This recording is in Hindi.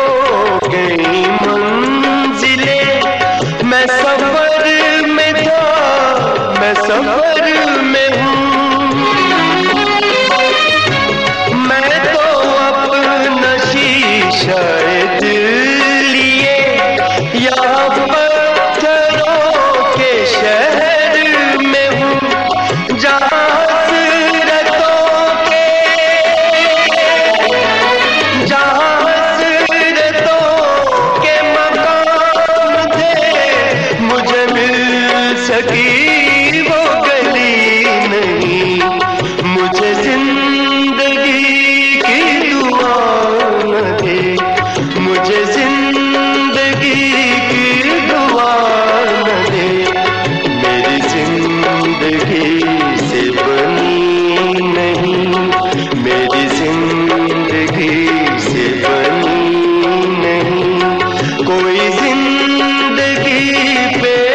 हो गई मंजिलें। मैं सफर में था, मैं सफर में हूँ। मैं तो अपना शीशा लिए यहाँ पत्थरों के शहर में हूँ, जहाँ सकी वो गली नहीं। मुझे जिंदगी की दुआ न दे, मुझे जिंदगी की दुआ न दे। मेरी जिंदगी से बनी नहीं, मेरी जिंदगी से बनी नहीं। कोई जिंदगी पे